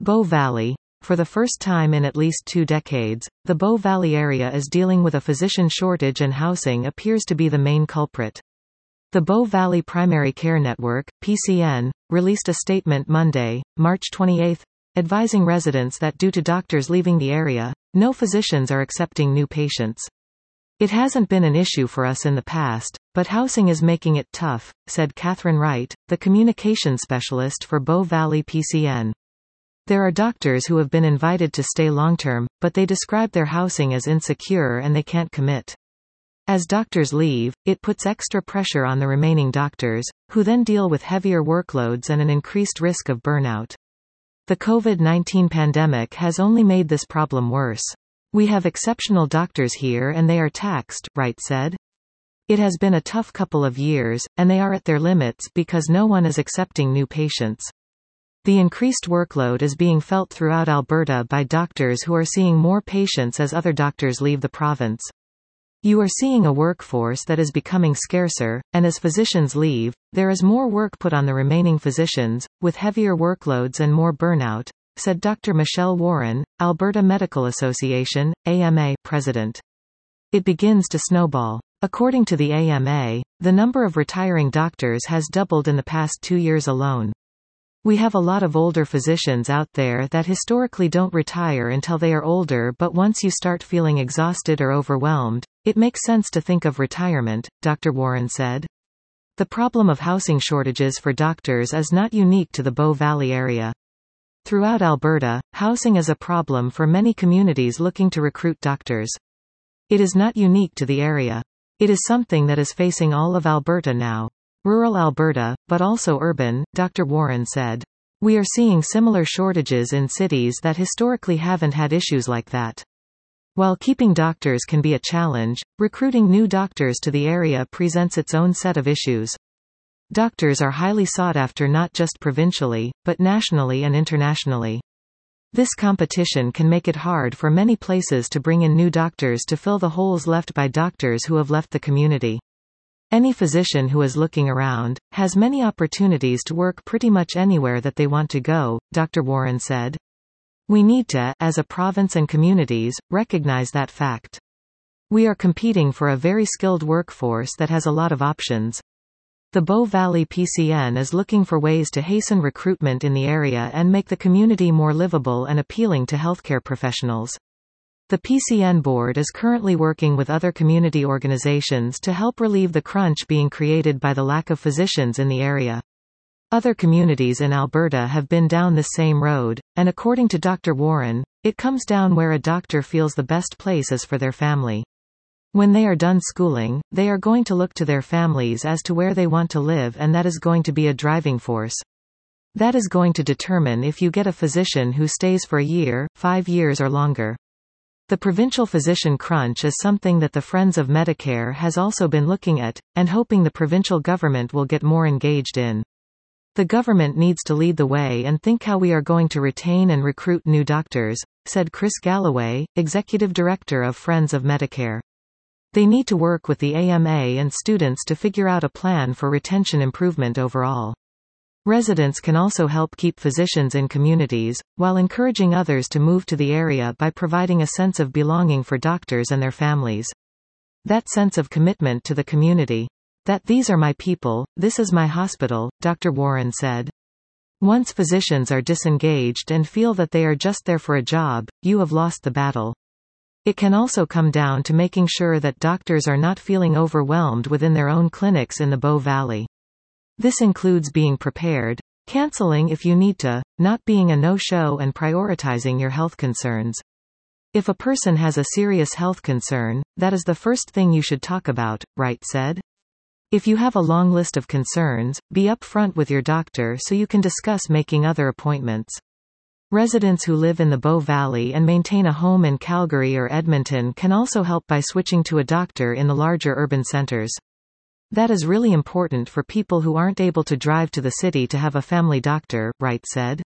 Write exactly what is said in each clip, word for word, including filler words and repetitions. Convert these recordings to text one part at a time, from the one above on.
Bow Valley. For the first time in at least two decades, the Bow Valley area is dealing with a physician shortage, and housing appears to be the main culprit. The Bow Valley Primary Care Network, P C N, released a statement Monday, March twenty-eighth, advising residents that due to doctors leaving the area, no physicians are accepting new patients. "It hasn't been an issue for us in the past, but housing is making it tough," said Catherine Wright, the communications specialist for Bow Valley P C N. "There are doctors who have been invited to stay long-term, but they describe their housing as insecure and they can't commit. As doctors leave, it puts extra pressure on the remaining doctors, who then deal with heavier workloads and an increased risk of burnout. The COVID nineteen pandemic has only made this problem worse. We have exceptional doctors here and they are taxed," Wright said. "It has been a tough couple of years, and they are at their limits because no one is accepting new patients. The increased workload is being felt throughout Alberta by doctors who are seeing more patients as other doctors leave the province. You are seeing a workforce that is becoming scarcer, and as physicians leave, there is more work put on the remaining physicians, with heavier workloads and more burnout," said Doctor Michelle Warren, Alberta Medical Association, A M A, president. "It begins to snowball. According to the A M A, the number of retiring doctors has doubled in the past two years alone. We have a lot of older physicians out there that historically don't retire until they are older, but once you start feeling exhausted or overwhelmed, it makes sense to think of retirement," Doctor Warren said. The problem of housing shortages for doctors is not unique to the Bow Valley area. Throughout Alberta, housing is a problem for many communities looking to recruit doctors. It is not unique to the area. It is something that is facing all of Alberta now. Rural Alberta, but also urban, Doctor Warren said. "We are seeing similar shortages in cities that historically haven't had issues like that. While keeping doctors can be a challenge, recruiting new doctors to the area presents its own set of issues. Doctors are highly sought after not just provincially, but nationally and internationally. This competition can make it hard for many places to bring in new doctors to fill the holes left by doctors who have left the community. Any physician who is looking around, has many opportunities to work pretty much anywhere that they want to go," Doctor Warren said. "We need to, as a province and communities, recognize that fact. We are competing for a very skilled workforce that has a lot of options." The Bow Valley P C N is looking for ways to hasten recruitment in the area and make the community more livable and appealing to healthcare professionals. The P C N board is currently working with other community organizations to help relieve the crunch being created by the lack of physicians in the area. Other communities in Alberta have been down this same road, and according to Doctor Warren, it comes down where a doctor feels the best place is for their family. When they are done schooling, they are going to look to their families as to where they want to live, and that is going to be a driving force. That is going to determine if you get a physician who stays for a year, five years or longer. The provincial physician crunch is something that the Friends of Medicare has also been looking at, and hoping the provincial government will get more engaged in. The government needs to lead the way and think how we are going to retain and recruit new doctors, said Chris Galloway, Executive Director of Friends of Medicare. They need to work with the A M A and students to figure out a plan for retention improvement overall. Residents can also help keep physicians in communities, while encouraging others to move to the area by providing a sense of belonging for doctors and their families. That sense of commitment to the community. That these are my people, this is my hospital, Doctor Warren said. Once physicians are disengaged and feel that they are just there for a job, you have lost the battle. It can also come down to making sure that doctors are not feeling overwhelmed within their own clinics in the Bow Valley. This includes being prepared, canceling if you need to, not being a no-show, and prioritizing your health concerns. If a person has a serious health concern, that is the first thing you should talk about, Wright said. If you have a long list of concerns, be upfront with your doctor so you can discuss making other appointments. Residents who live in the Bow Valley and maintain a home in Calgary or Edmonton can also help by switching to a doctor in the larger urban centers. That is really important for people who aren't able to drive to the city to have a family doctor, Wright said.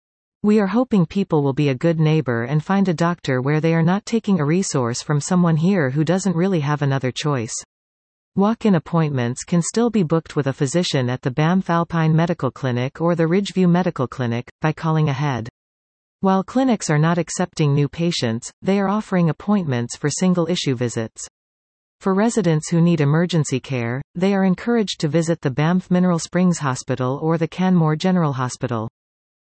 We are hoping people will be a good neighbor and find a doctor where they are not taking a resource from someone here who doesn't really have another choice. Walk-in appointments can still be booked with a physician at the Banff Alpine Medical Clinic or the Ridgeview Medical Clinic, by calling ahead. While clinics are not accepting new patients, they are offering appointments for single-issue visits. For residents who need emergency care, they are encouraged to visit the Banff Mineral Springs Hospital or the Canmore General Hospital.